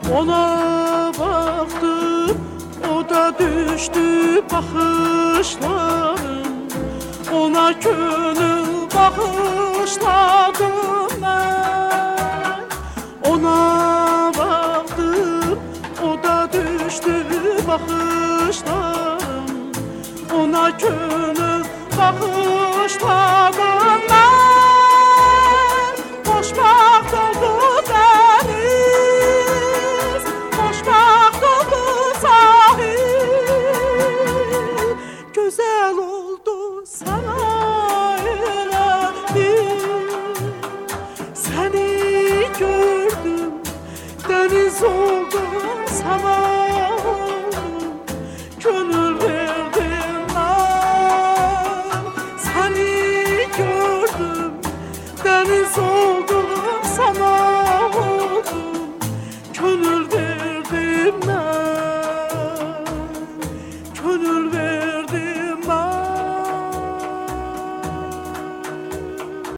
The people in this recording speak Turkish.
Ona baktım, o da düştü bakışlarım. Ona gönül bağışladım ben. Ona baktım, o da düştü bakışlarım. Ona gönül bağışladım ben. Xoşbaxt oldu dəniz, xoşbaxt oldu sahil, gözəl oldu sahillərim. Səni gördüm, dəniz oldum, səma